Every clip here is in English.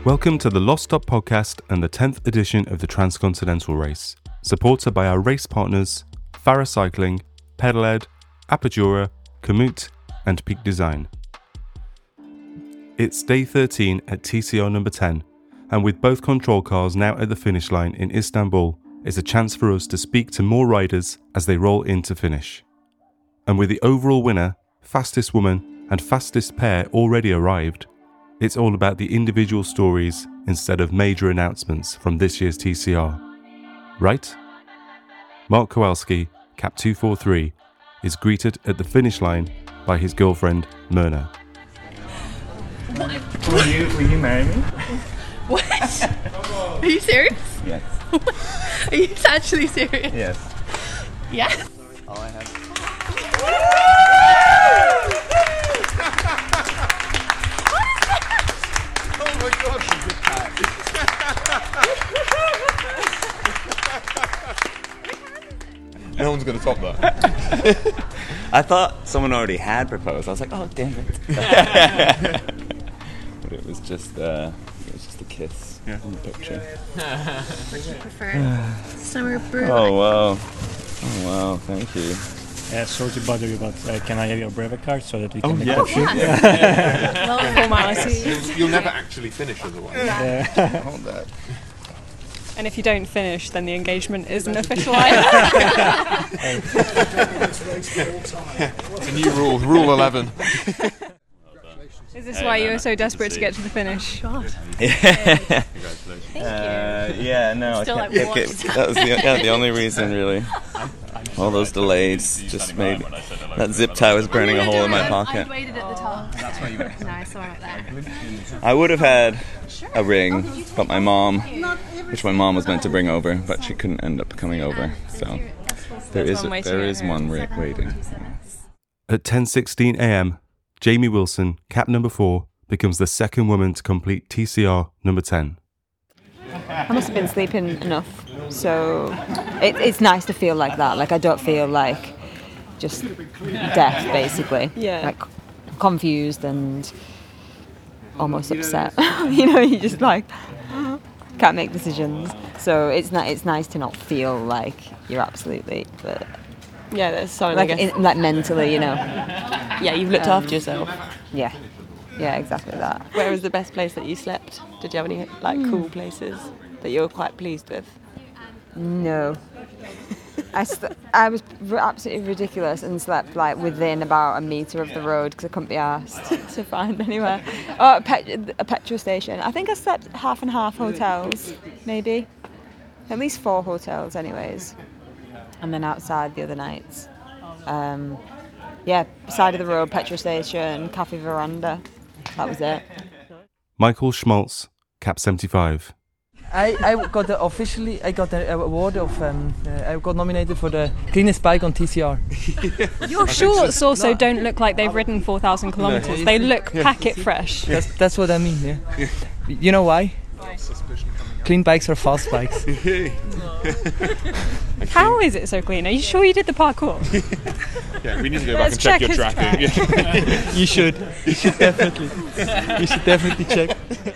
Welcome to the Lost Stop podcast and the 10th edition of the Transcontinental Race, supported by our race partners, Farah Cycling, Pedaled, Apogura, Komoot and Peak Design. It's day 13 at TCR number 10, and with both control cars now at the finish line in Istanbul, it's a chance for us to speak to more riders as they roll in to finish. And with the overall winner, fastest woman and fastest pair already arrived, it's all about the individual stories instead of major announcements from this year's TCR. Right? Mark Kowalski, Cap 243, is greeted at the finish line by his girlfriend, Myrna. Will you marry me? What? Are you serious? Yes. Are you actually serious? Yes. Yes. All I have. Oh my god, no one's gonna top that. I thought someone already had proposed. I was like, oh damn it. But it was just a kiss in the picture. What do you prefer? Summer brew. Oh wow, thank you. Yeah, sorry to bother you, but can I have your brevet card so that we can make a Oh, yeah. Well, formality. You'll never actually finish otherwise. Hold that. And if you don't finish, then the engagement isn't official either. It's a new rule, Rule 11. Is this why you were so desperate to get to the finish? God. Yeah. Thank you. Yeah, no, Still I like can't one. that was the only reason, really. All those delays just made that zip tie was burning a hole in my pocket. I waited at the top. That's why you went. No, I saw it there. I would have had a ring, but my mom was meant to bring over, but she couldn't end up coming over. So there is one waiting. At 10:16 a.m, Jamie Wilson, Cap number 4, becomes the second woman to complete TCR number 10. I must have been sleeping enough, so it's nice to feel like that. Like I don't feel like just death, basically. Yeah. Like confused and almost upset. You just like can't make decisions. So it's nice to not feel like you're absolutely, but Yeah, that's something like like mentally, Yeah, you've looked after yourself. Yeah, exactly that. Where was the best place that you slept? Did you have any cool places that you were quite pleased with? No. I was absolutely ridiculous and slept within about a metre of the road because I couldn't be asked to find anywhere. Oh, a petrol station. I think I slept half and half hotels, maybe. At least 4 hotels anyways. And then outside the other nights. Side of the road, petrol station, cafe veranda. That was it. Michael Schmaltz, Cap 75. I got the award of I got nominated for the cleanest bike on TCR. Your shorts also don't look like they've ridden 4,000 kilometres. They look packet fresh. That's what I mean. Yeah. You know why? Clean bikes are fast bikes. How is it so clean? Are you sure you did the parkour? Yeah, we need to go back and check your tracking. You should definitely check.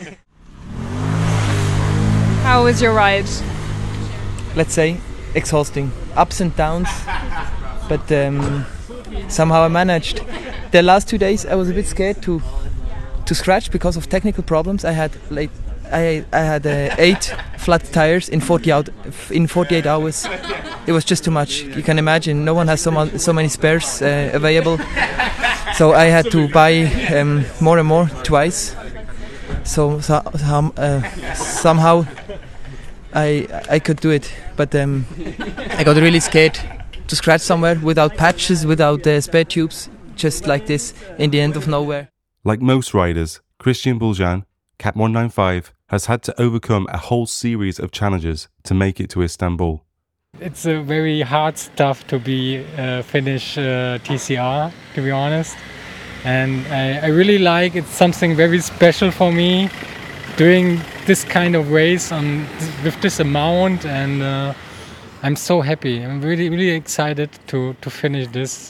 How was your ride? Let's say exhausting, ups and downs, but somehow I managed. The last 2 days I was a bit scared to scratch because of technical problems. I had 8 flat tires in 48 hours. It was just too much. You can imagine, no one has so many spares available. So I had to buy more and more twice. So somehow I could do it, but I got really scared to scratch somewhere without patches, without spare tubes, just like this in the end of nowhere. Like most riders, Christian Buljan, Cap 195, has had to overcome a whole series of challenges to make it to Istanbul. It's a very hard stuff to be finish TCR, to be honest. And I really like it's something very special for me doing this kind of race with this amount, and I'm so happy. I'm really excited to finish this.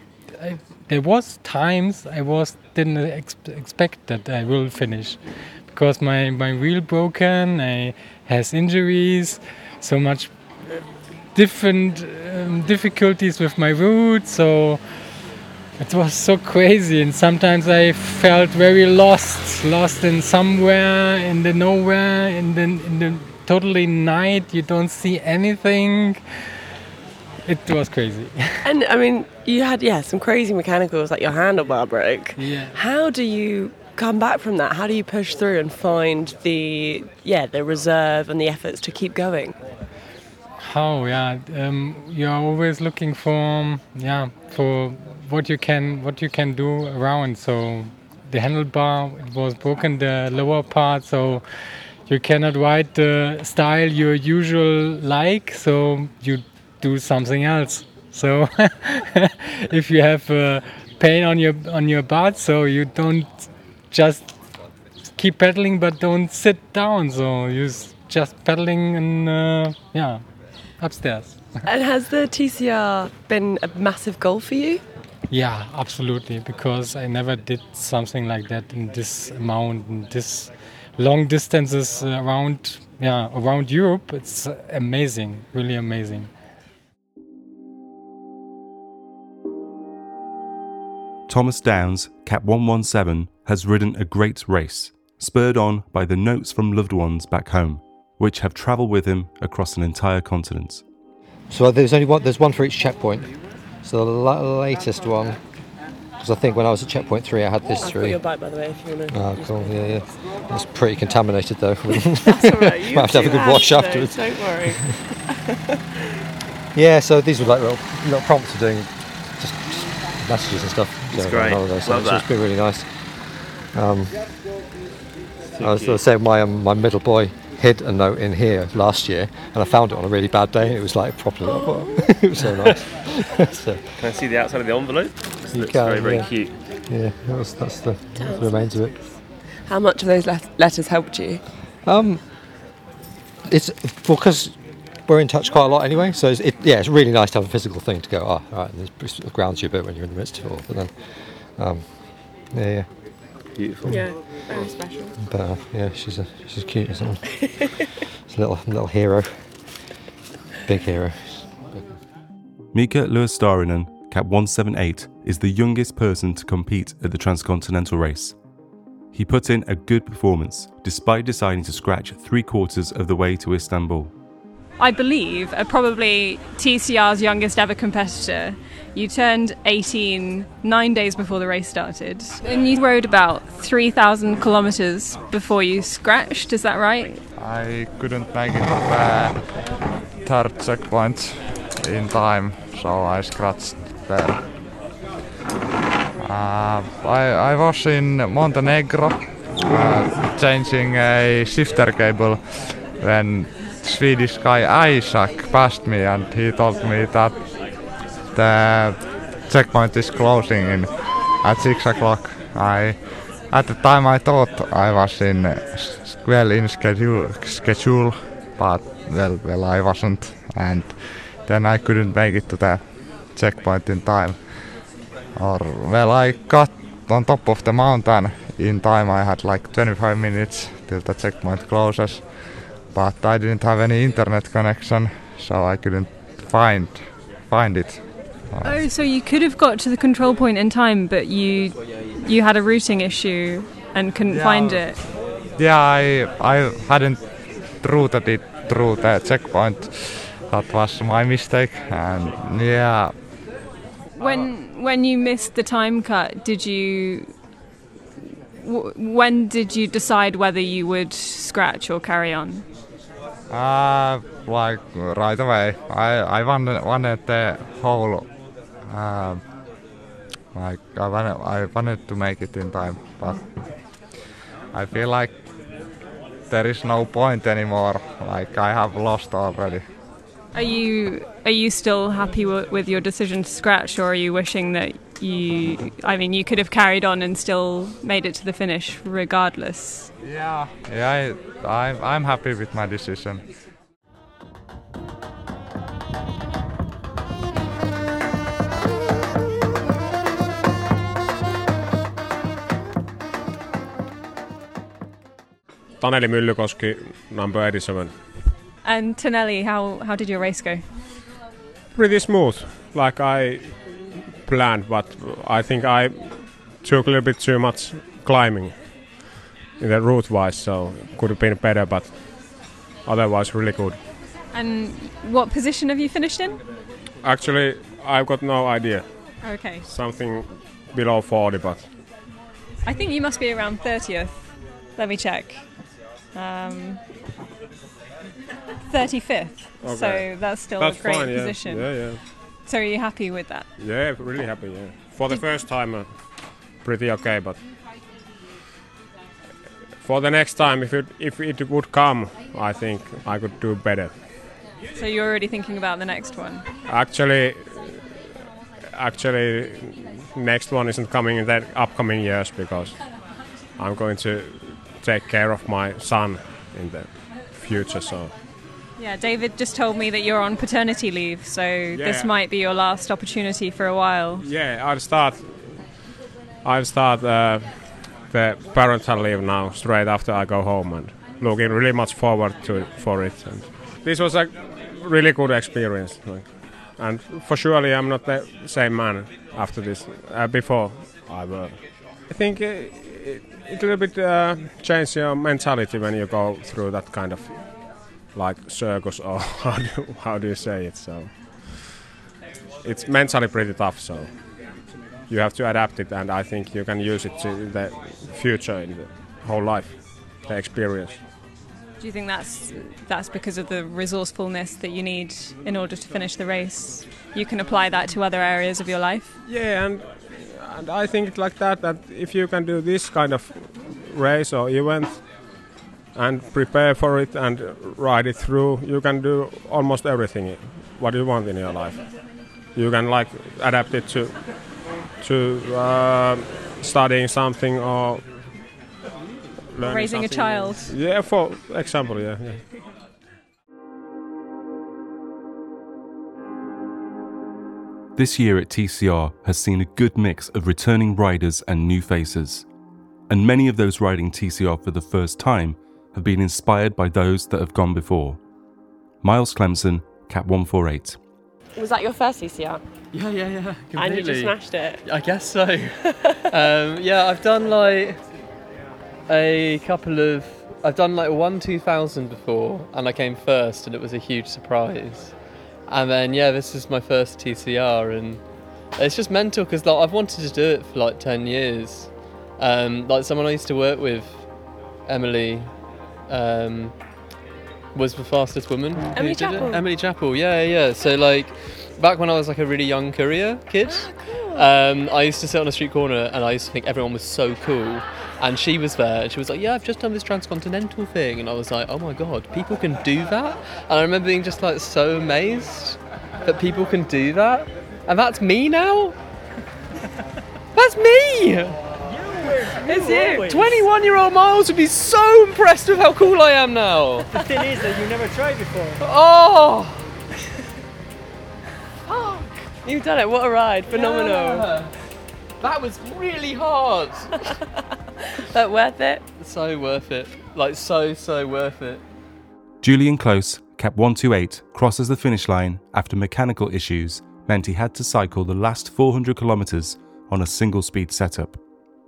There was times I didn't expect that I will finish, because my wheel broken, I has injuries, so much different difficulties with my route, so it was so crazy, and sometimes I felt very lost in somewhere, in the nowhere, in the totally night. You don't see anything. It was crazy. And I mean, you had some crazy mechanicals, like your handlebar broke. Yeah. How do you come back from that? How do you push through and find the reserve and the efforts to keep going? You're always looking for what you can do around. So the handlebar was broken, the lower part, so you cannot ride the style you usual like, so you do something else. So if you have pain on your butt, so you don't just keep pedaling but don't sit down, so you just pedaling and upstairs. And has the TCR been a massive goal for you? Yeah, absolutely, because I never did something like that in this amount, in this long distances around Europe. It's amazing, really amazing. Thomas Downs, Cap 117, has ridden a great race, spurred on by the notes from loved ones back home, which have travelled with him across an entire continent. So there's one for each checkpoint. So the latest one, because I think when I was at checkpoint 3 I had this I've 3. got your bike, by the way, if you want to. Oh, cool, yeah. It's pretty contaminated though. That's alright, you might have to have a good wash afterwards. Don't worry. Yeah, so these were like little prompts for doing just messages and stuff. It's great. It's been really nice. I was saying my middle boy hid a note in here last year, and I found it on a really bad day. It was like properly, it was so nice. So, can I see the outside of the envelope? It looks very cute. Yeah, that's the remains of it. How much of those letters helped you? It's because we're in touch quite a lot anyway, so it's really nice to have a physical thing to go, all right, and it grounds you a bit when you're in the midst of it all, but then, Beautiful. Yeah, very special. But she's cute, isn't she? She's a little hero. Big hero. Mika Luostarinen, Cap 178, is the youngest person to compete at the Transcontinental race. He put in a good performance, despite deciding to scratch 3/4 of the way to Istanbul. I believe, probably TCR's youngest ever competitor. You turned 18 9 days before the race started, and you rode about 3,000 kilometers before you scratched, is that right? I couldn't make it to the third checkpoint in time, so I scratched there. I was in Montenegro changing a shifter cable when Swedish guy Isaac passed me, and he told me that the checkpoint is closing at 6 o'clock. At the time I thought I was in schedule, but well I wasn't, and then I couldn't make it to the checkpoint in time. I got on top of the mountain in time. I had like 25 minutes till the checkpoint closes, but I didn't have any internet connection, so I couldn't find it. Oh, so you could have got to the control point in time, but you had a routing issue and couldn't find it. Yeah, I hadn't routed it through the checkpoint. That was my mistake, and yeah. When you missed the time cut, when did you decide whether you would scratch or carry on? Like right away. I wanted the whole. I wanted to make it in time, but I feel like there is no point anymore. Like I have lost already. Are you still happy with your decision to scratch, or are you wishing that you could have carried on and still made it to the finish regardless? Yeah, I'm happy with my decision. Taneli Myllykoski, number 87. And Taneli, how did your race go? Pretty smooth, like I planned, but I think I took a little bit too much climbing in the route-wise, so could have been better, but otherwise really good. And what position have you finished in? Actually, I've got no idea. Okay. Something below 40, but... I think you must be around 30th. Let me check. 35th. Okay. So that's still That's a great fine, yeah. position. Yeah. So are you happy with that? Yeah, really happy, yeah. For the first time, pretty okay, but... For the next time, if it would come, I think I could do better. So you're already thinking about the next one? Actually, next one isn't coming in the upcoming years because I'm going to take care of my son in the future. So. Yeah, David just told me that you're on paternity leave, so this might be your last opportunity for a while. Yeah, I'll start the parental leave now straight after I go home, and looking really much forward for it. And this was a really good experience, and for surely I'm not the same man after this. Before I were. I think it a little bit changes your mentality when you go through that kind of like circus, or how do you say it? So it's mentally pretty tough. So you have to adapt it, and I think you can use it in the future, in the whole life, the experience. Do you think that's because of the resourcefulness that you need in order to finish the race? You can apply that to other areas of your life? Yeah, and I think it's like that if you can do this kind of race or event and prepare for it and ride it through, you can do almost everything what you want in your life. You can like adapt it to studying something or raising a child. Yeah, for example, yeah. This year at TCR has seen a good mix of returning riders and new faces. And many of those riding TCR for the first time have been inspired by those that have gone before. Miles Clemson, Cap 148. Was that your first TCR? Yeah, completely. And you just smashed it? I guess so. I've done like I've done like one 2000 before, and I came first, and it was a huge surprise. And then this is my first TCR, and it's just mental because I've wanted to do it for like 10 years. Like someone I used to work with, Emily, was the fastest woman. Emily Chappell. Emily Chappell, yeah. So like back when I was like a really young courier kid, I used to sit on a street corner and I used to think everyone was so cool. And she was there and she was like, yeah, I've just done this transcontinental thing. And I was like, oh my God, people can do that? And I remember being just like so amazed that people can do that. And that's me now? That's me! It's you! 21-year-old Miles would be so impressed with how cool I am now. The thing is that you never tried before. Oh! You've done it, what a ride, phenomenal. Yeah. That was really hard. But worth it? So worth it. Like so worth it. Julian Close, Cap 128, crosses the finish line after mechanical issues meant he had to cycle the last 400 kilometres on a single speed setup.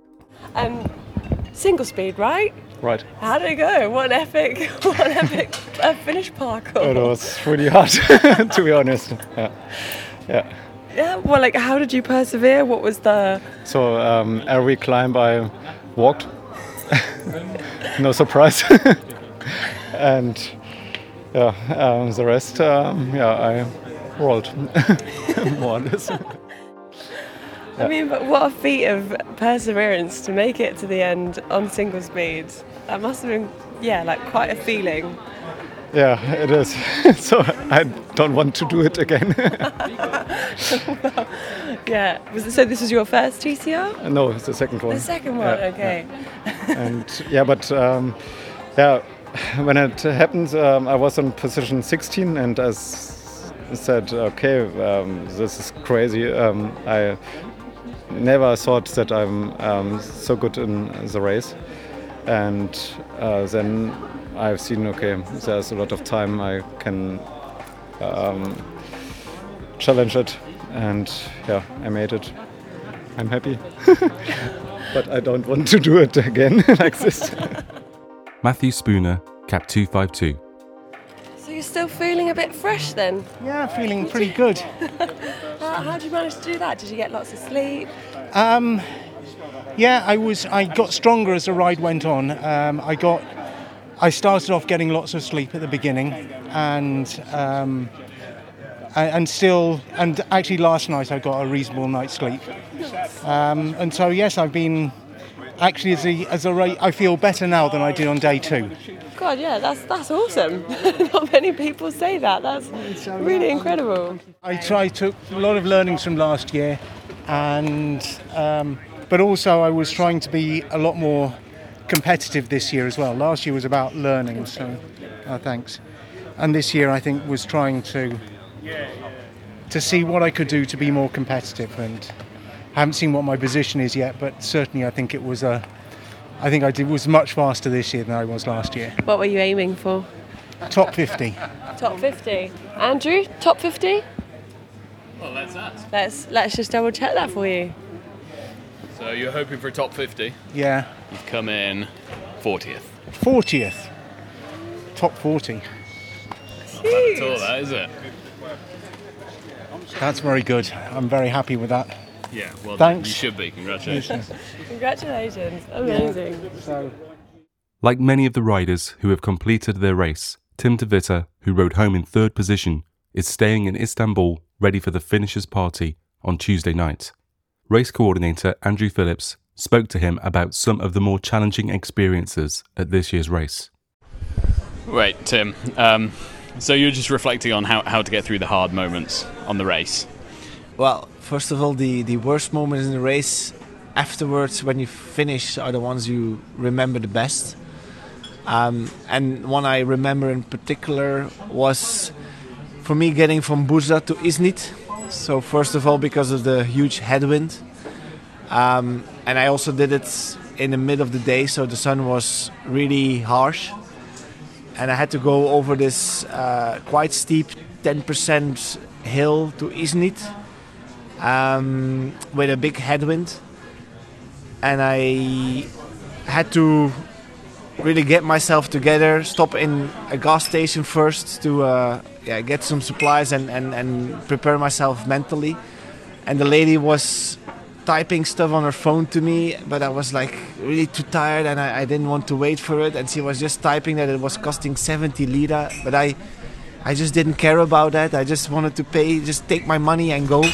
Single speed, right? Right. How did it go? What an epic finish parkour. It was really hard, to be honest. Yeah, well, like, how did you persevere? What was the... So, every climb I walked. No surprise. And, the rest, I rolled. More or less. I mean, but what a feat of perseverance to make it to the end on single speed. That must have been, like quite a feeling. Yeah, it is. So I don't want to do it again. Yeah. So this was your first TCR? No, it's the second one. The second one, okay. Yeah. And when it happened, I was in position 16, and I said, okay, this is crazy. I never thought that I'm so good in the race. and then I've seen, okay, there's a lot of time I can challenge it, and yeah, I made it. I'm happy. But I don't want to do it again like this. Matthew Spooner, Cap 252. So you're still feeling a bit fresh then? Yeah, feeling pretty good. How did you manage to do that? Did you get lots of sleep? Yeah, I got stronger as the ride went on. I started off getting lots of sleep at the beginning, and actually last night I got a reasonable night's sleep. And so yes, I've been actually I feel better now than I did on day 2. God, yeah, that's awesome. Not many people say that. That's really incredible. I took a lot of learnings from last year, and but also I was trying to be a lot more competitive this year as well. Last year was about learning, so thanks. And this year I think was trying to see what I could do to be more competitive, and I haven't seen what my position is yet, but certainly I think was much faster this year than I was last year. What were you aiming for? Top 50. Top 50. Andrew, top 50? Well, let's ask. Let's just double check that for you. So you're hoping for top 50? Yeah. You've come in 40th. 40th. Top 40. Not bad at all, that, is it? That's very good. I'm very happy with that. Yeah, well, thanks. You should be. Congratulations. Congratulations. Amazing. Like many of the riders who have completed their race, Tim de Witte, who rode home in 3rd position, is staying in Istanbul ready for the finishers' party on Tuesday night. Race coordinator Andrew Phillips spoke to him about some of the more challenging experiences at this year's race. Right, Tim. So you're just reflecting on how to get through the hard moments on the race. Well, first of all, the worst moments in the race afterwards, when you finish, are the ones you remember the best. And one I remember in particular was, for me, getting from Bursa to Izmit. So first of all, because of the huge headwind. And I also did it in the mid of the day, so the sun was really harsh. And I had to go over this quite steep 10% hill to Izmit with a big headwind. And I had to really get myself together, stop in a gas station first to get some supplies and prepare myself mentally. And the lady was typing stuff on her phone to me, but I was like really too tired and I didn't want to wait for it. And she was just typing that it was costing 70 lira, but I just didn't care about that. I just wanted to pay, just take my money and go.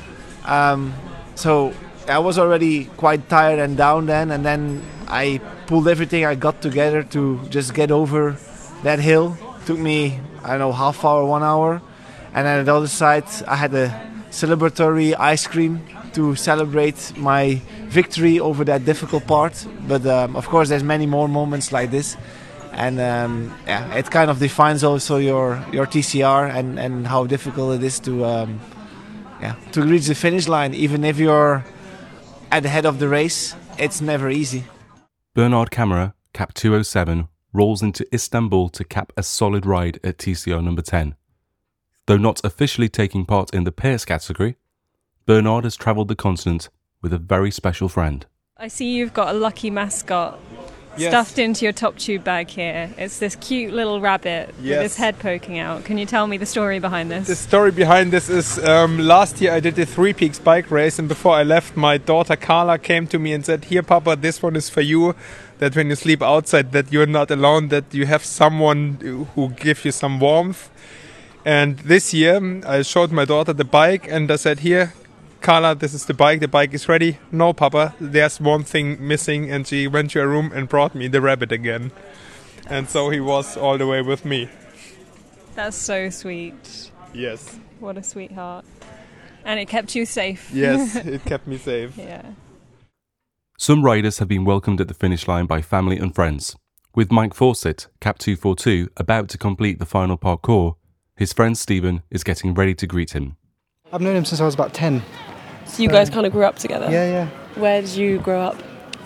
So I was already quite tired and down then, and then I pulled everything I got together to just get over that hill. Took me, I don't know, half hour, 1 hour. And then at the other side I had a celebratory ice cream to celebrate my victory over that difficult part. But of course there's many more moments like this. And it kind of defines also your TCR and how difficult it is to reach the finish line. Even if you're at the head of the race, it's never easy. Bernard Camera, Cap 207, rolls into Istanbul to cap a solid ride at TCR number 10. Though not officially taking part in the pairs category, Bernard has travelled the continent with a very special friend. I see you've got a lucky mascot stuffed into your top tube bag here. It's this cute little rabbit with his head poking out. Can you tell me the story behind this? The story behind this is last year I did the Three Peaks bike race, and before I left, my daughter Carla came to me and said, "Here, Papa, this one is for you, that when you sleep outside that you're not alone, that you have someone who gives you some warmth." And this year I showed my daughter the bike and I said, "Here, Carla, this is the bike is ready." "No, Papa, there's one thing missing," and she went to her room and brought me the rabbit again. And so he was all the way with me. That's so sweet. Yes. What a sweetheart. And it kept you safe. Yes, it kept me safe. Yeah. Some riders have been welcomed at the finish line by family and friends. With Mike Fawcett, Cap 242, about to complete the final parkour, his friend Stephen is getting ready to greet him. I've known him since I was about 10. So you guys kind of grew up together? Yeah. Where did you grow up?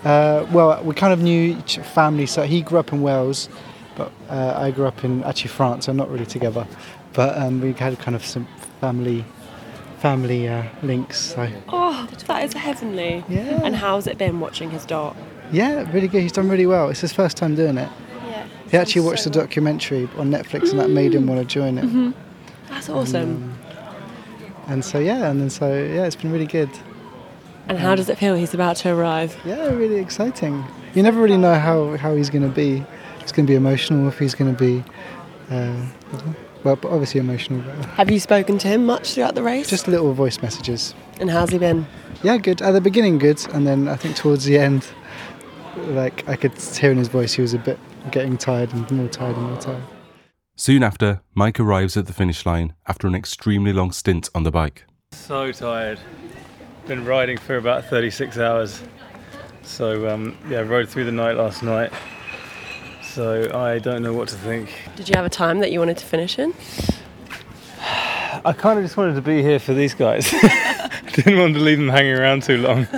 Well, we kind of knew each family. So he grew up in Wales, but I grew up in actually France. So not really together, but we had kind of some family links. So. Oh, that is heavenly. Yeah. And how's it been watching his dog? Yeah, really good. He's done really well. It's his first time doing it. Yeah. He actually watched the documentary on Netflix, and that made him want to join it. Mm-hmm. That's awesome. And so it's been really good. And how does it feel? He's about to arrive. Yeah, really exciting. You never really know how he's going to be. If he's going to be emotional, if he's going to be, but obviously emotional. Have you spoken to him much throughout the race? Just little voice messages. And how's he been? Yeah, good. At the beginning, good, and then I think towards the end, like I could hear in his voice, he was a bit getting tired and more tired and more tired. Soon after, Mike arrives at the finish line after an extremely long stint on the bike. So tired. Been riding for about 36 hours. So rode through the night last night. So I don't know what to think. Did you have a time that you wanted to finish in? I kind of just wanted to be here for these guys. Didn't want to leave them hanging around too long.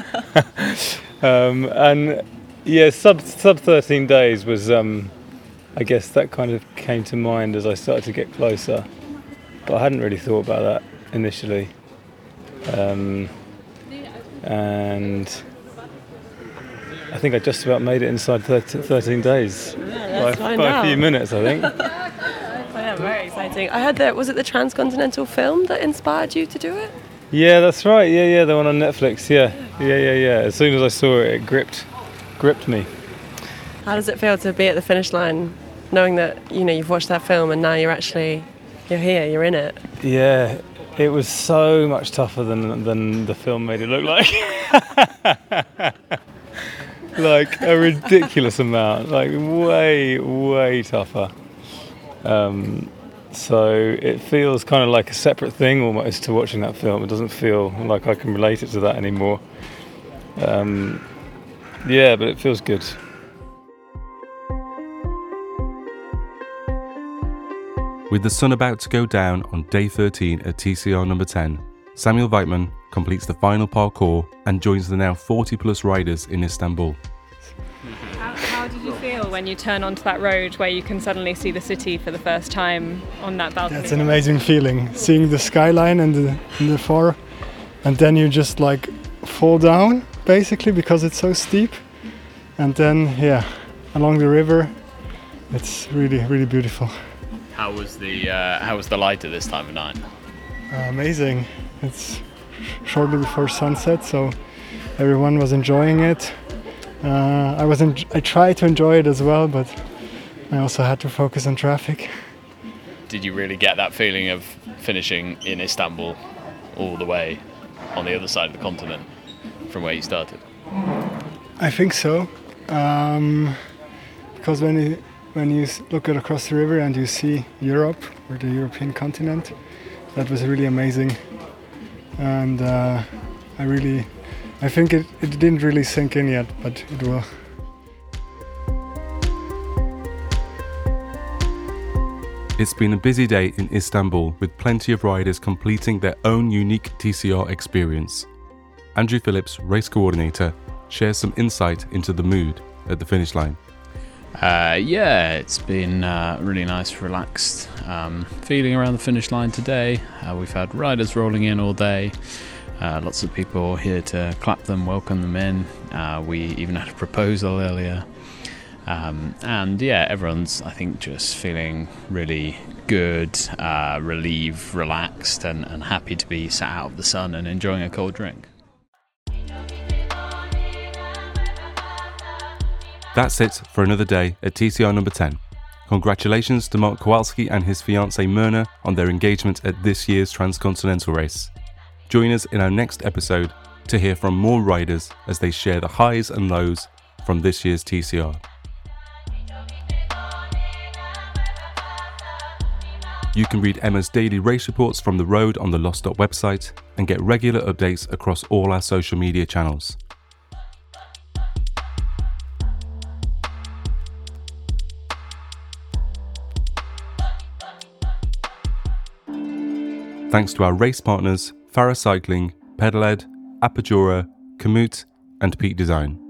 Sub 13 days was, I guess that kind of came to mind as I started to get closer. But I hadn't really thought about that initially. And I think I just about made it inside 13 days. By a few minutes, I think. Yeah, very exciting. I heard that, was it the Transcontinental film that inspired you to do it? Yeah, that's right. Yeah, the one on Netflix. Yeah. As soon as I saw it, it gripped me. How does it feel to be at the finish line, knowing that you've watched that film and now you're here, you're in it? Yeah, it was so much tougher than the film made it look like. Like a ridiculous amount, like way tougher. So it feels kind of like a separate thing almost to watching that film. It doesn't feel like I can relate it to that anymore. But it feels good. With the sun about to go down on day 13 at TCR number 10, Samuel Weitman completes the final parkour and joins the now 40 plus riders in Istanbul. How did you feel when you turn onto that road where you can suddenly see the city for the first time on that balcony? That's an amazing feeling, seeing the skyline and the far, and then you just like fall down basically because it's so steep, and then along the river, it's really beautiful. How was the light at this time of night? Amazing. It's shortly before sunset, so everyone was enjoying it. I tried to enjoy it as well, but I also had to focus on traffic. Did you really get that feeling of finishing in Istanbul all the way on the other side of the continent from where you started? I think so, because when you look across the river and you see Europe, or the European continent, that was really amazing. And I think it didn't really sink in yet, but it will. It's been a busy day in Istanbul with plenty of riders completing their own unique TCR experience. Andrew Phillips, race coordinator, shares some insight into the mood at the finish line. It's been really nice, relaxed feeling around the finish line today. We've had riders rolling in all day. Lots of people here to clap them, welcome them in. We even had a proposal earlier. Everyone's, I think, just feeling really good, relieved, relaxed, and happy to be sat out of the sun and enjoying a cold drink. That's it for another day at TCR number 10. Congratulations to Mark Kowalski and his fiancée Myrna on their engagement at this year's Transcontinental race. Join us in our next episode to hear from more riders as they share the highs and lows from this year's TCR. You can read Emma's daily race reports from the road on the Lost Dot website and get regular updates across all our social media channels. Thanks to our race partners, Farah Cycling, Pedaled, Apogora, Komoot and Peak Design.